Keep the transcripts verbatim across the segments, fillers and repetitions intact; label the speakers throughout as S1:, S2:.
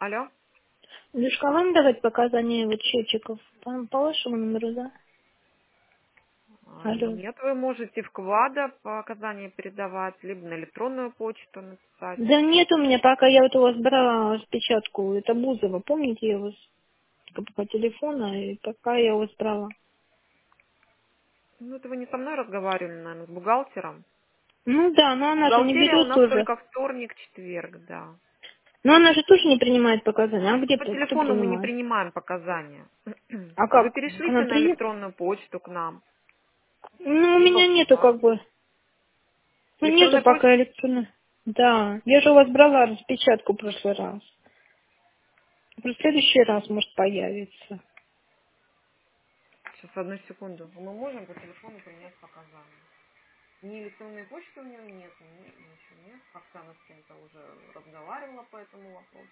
S1: Алло.
S2: Душка, вам давать показания вот счетчиков? По, по вашему номеру, да?
S1: А,
S2: Алло.
S1: Нет, вы можете вклада показания передавать, либо на электронную почту написать.
S2: Да нет у меня, пока я вот у вас брала распечатку, это Бузова, помните, я у вас по по телефону, и пока я у вас брала.
S1: Ну, это вы не со мной разговаривали, наверное, с бухгалтером.
S2: Ну да, но она же не
S1: Бухгалтерия у
S2: берет
S1: нас
S2: тоже.
S1: только вторник, четверг, да.
S2: Но она же тоже не принимает показания. А где,
S1: По
S2: п- кто
S1: телефону мы не
S2: принимает?
S1: принимаем показания.
S2: А
S1: Вы
S2: как? Она
S1: перешлите на
S2: принимает?
S1: электронную почту к нам,
S2: Ну, у
S1: либо
S2: меня нету
S1: вклад.
S2: как бы. Ну, нету
S1: Электронная почта.
S2: пока электронной. Да, я же у вас брала распечатку в прошлый раз. В следующий раз, может, появится.
S1: Сейчас, одну секунду. Мы можем по телефону принять показания. Ни электронной почты у нее нет, ни ничего нет. Оксана с кем-то уже разговаривала по этому вопросу.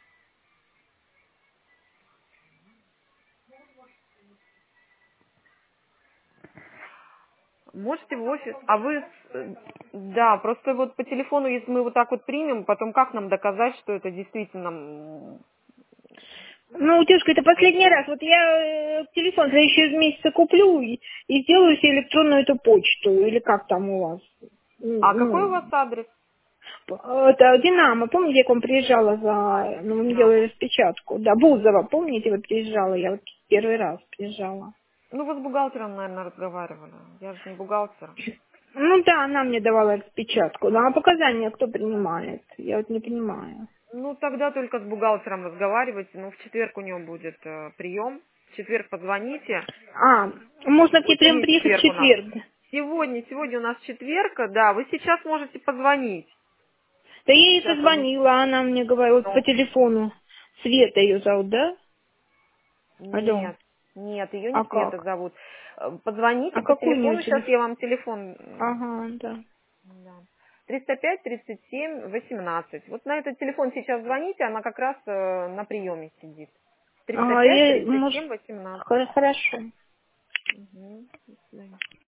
S1: Можете в офис, а вы, с- э, да, просто вот по телефону, если мы вот так вот примем, потом как нам доказать, что это действительно м,
S2: Ну, девушка, это последний
S1: происходит?
S2: раз. Вот я э, телефон за через месяц куплю и, и сделаю себе электронную эту почту. Или как там у вас? М,
S1: А какой у
S2: Ну,
S1: вас адрес?
S2: это Динамо. Помните, я к вам приезжала
S1: А,
S2: за... Ну, вы мне
S1: Динамо.
S2: делали распечатку. Да, Бузова, помните, вот приезжала. Я вот первый раз приезжала.
S1: Ну, вы с бухгалтером, наверное, разговаривали. Я же не бухгалтер.
S2: Ну да, она мне давала распечатку. Ну, а показания кто принимает? Я вот не понимаю.
S1: Ну, тогда только с бухгалтером разговаривайте. Ну, в четверг у него будет э, прием. В четверг позвоните.
S2: А, можно к ней
S1: Вот
S2: прям
S1: сегодня
S2: приехать в
S1: четверг у нас.
S2: четверг.
S1: Сегодня, сегодня у нас четверг, да, вы сейчас можете позвонить.
S2: Да я ей
S1: Сейчас, одну
S2: созвонила, а она мне говорит вот по
S1: секунду.
S2: телефону. Света ее зовут, да? Алло.
S1: Нет, нет, ее не
S2: А
S1: Света
S2: как?
S1: зовут. Э, Позвоните
S2: А
S1: по
S2: какой у нее
S1: телефону, сейчас
S2: телефон?
S1: я вам телефон... м,
S2: Ага, да.
S1: да. триста пять тридцать семь восемнадцать. Вот на этот телефон сейчас звоните, она как раз э, на приеме сидит. триста
S2: А
S1: пять
S2: я,
S1: тридцать
S2: может,
S1: семь восемнадцать.
S2: хо- хорошо.
S1: Угу. До свидания.